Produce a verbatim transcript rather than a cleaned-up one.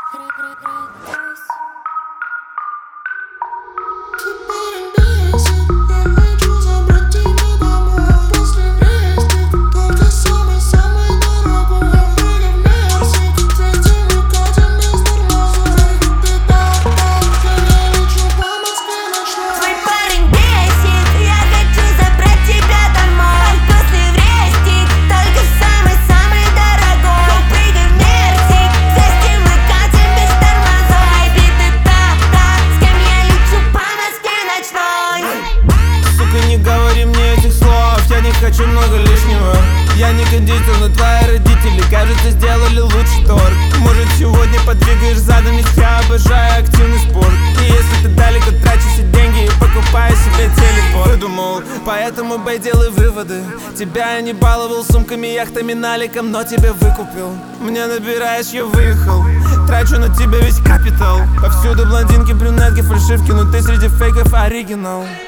Хочу много лишнего. Я не кондитер, но твои родители, кажется, сделали лучший торт. Может, сегодня подвигаешь задом, ведь я обожаю активный спорт. И если ты далеко, трачу все деньги и покупаю себе телепорт. Выдумал, поэтому, бэй, делай выводы. Тебя я не баловал сумками, яхтами, наликом, но тебя выкупил. Мне набираешь, я выехал. Трачу на тебя весь капитал. Повсюду блондинки, брюнетки, фальшивки, но ты среди фейков оригинал.